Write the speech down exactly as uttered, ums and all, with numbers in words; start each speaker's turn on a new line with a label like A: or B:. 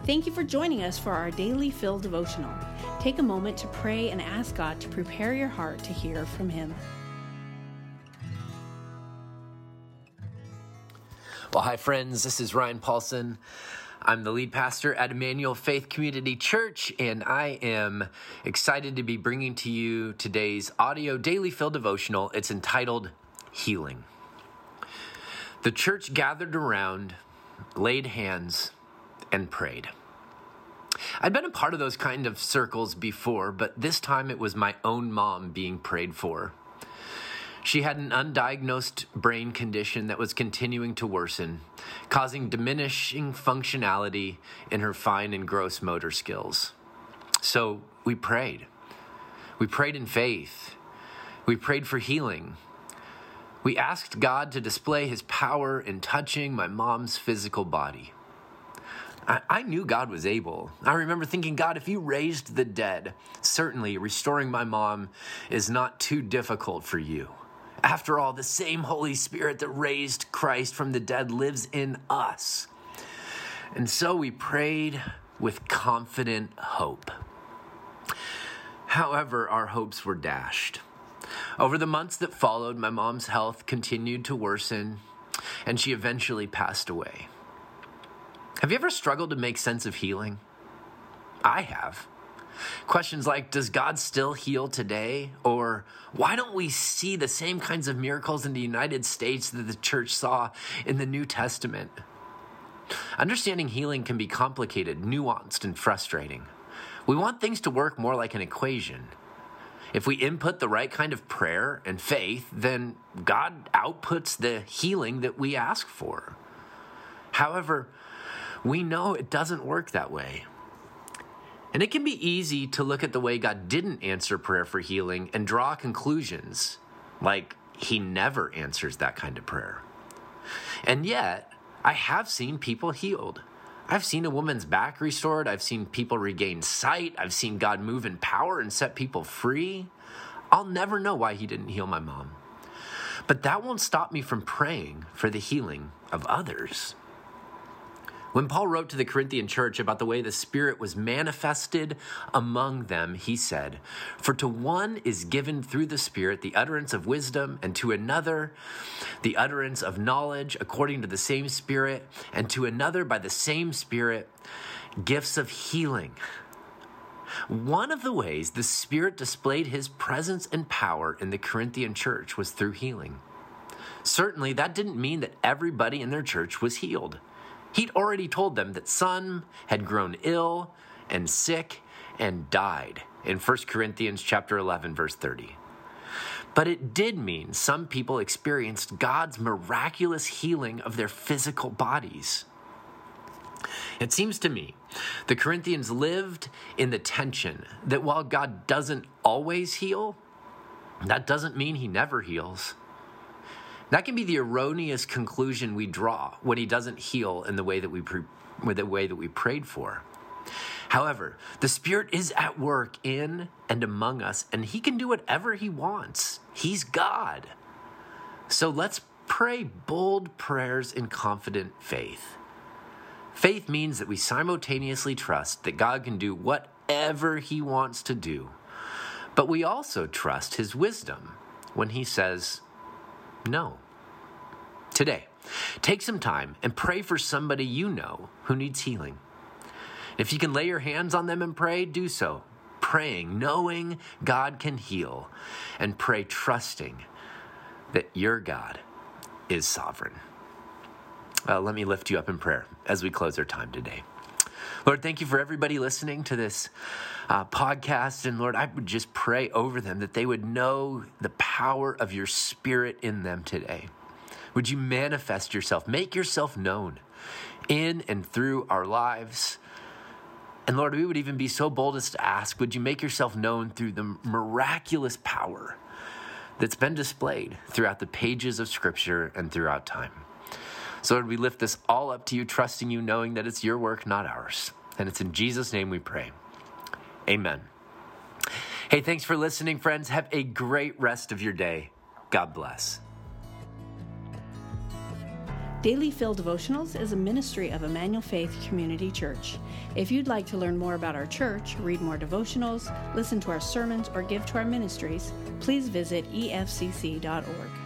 A: Thank you for joining us for our daily Fill devotional. Take a moment to pray and ask God to prepare your heart to hear from Him.
B: Well, hi friends, this is Ryan Paulson. I'm the lead pastor at Emmanuel Faith Community Church, and I am excited to be bringing to you today's audio daily Fill devotional. It's entitled Healing. The church gathered around, laid hands, and prayed. I'd been a part of those kind of circles before, but this time it was my own mom being prayed for. She had an undiagnosed brain condition that was continuing to worsen, causing diminishing functionality in her fine and gross motor skills. So we prayed. We prayed in faith. We prayed for healing. We asked God to display His power in touching my mom's physical body. I, I knew God was able. I remember thinking, God, if you raised the dead, certainly restoring my mom is not too difficult for you. After all, the same Holy Spirit that raised Christ from the dead lives in us. And so we prayed with confident hope. However, our hopes were dashed. Over the months that followed, my mom's health continued to worsen, and she eventually passed away. Have you ever struggled to make sense of healing? I have. Questions like, does God still heal today? Or why don't we see the same kinds of miracles in the United States that the church saw in the New Testament? Understanding healing can be complicated, nuanced, and frustrating. We want things to work more like an equation. If we input the right kind of prayer and faith, then God outputs the healing that we ask for. However, we know it doesn't work that way. And it can be easy to look at the way God didn't answer prayer for healing and draw conclusions, like He never answers that kind of prayer. And yet, I have seen people healed. I've seen a woman's back restored. I've seen people regain sight. I've seen God move in power and set people free. I'll never know why He didn't heal my mom. But that won't stop me from praying for the healing of others. When Paul wrote to the Corinthian church about the way the Spirit was manifested among them, he said, "For to one is given through the Spirit the utterance of wisdom, and to another the utterance of knowledge according to the same Spirit, and to another by the same Spirit gifts of healing." One of the ways the Spirit displayed His presence and power in the Corinthian church was through healing. Certainly, that didn't mean that everybody in their church was healed. He'd already told them that some had grown ill and sick and died in First Corinthians chapter eleven, verse thirty. But it did mean some people experienced God's miraculous healing of their physical bodies. It seems to me the Corinthians lived in the tension that while God doesn't always heal, that doesn't mean He never heals. That can be the erroneous conclusion we draw when He doesn't heal in the way that we pre- the way that we prayed for. However, the Spirit is at work in and among us, and He can do whatever He wants. He's God. So let's pray bold prayers in confident faith. Faith means that we simultaneously trust that God can do whatever He wants to do, but we also trust His wisdom when He says no. Today, take some time and pray for somebody you know who needs healing. If you can lay your hands on them and pray, do so. Praying, knowing God can heal, and pray trusting that your God is sovereign. Uh, let me lift you up in prayer as we close our time today. Lord, thank you for everybody listening to this uh, podcast. And Lord, I would just pray over them that they would know the power of your Spirit in them today. Would you manifest yourself, make yourself known in and through our lives? And Lord, we would even be so bold as to ask, would you make yourself known through the miraculous power that's been displayed throughout the pages of Scripture and throughout time? So Lord, we lift this all up to you, trusting you, knowing that it's your work, not ours. And it's in Jesus' name we pray. Amen. Hey, thanks for listening, friends. Have a great rest of your day. God bless.
A: Daily Fill Devotionals is a ministry of Emmanuel Faith Community Church. If you'd like to learn more about our church, read more devotionals, listen to our sermons, or give to our ministries, please visit e f c c dot org.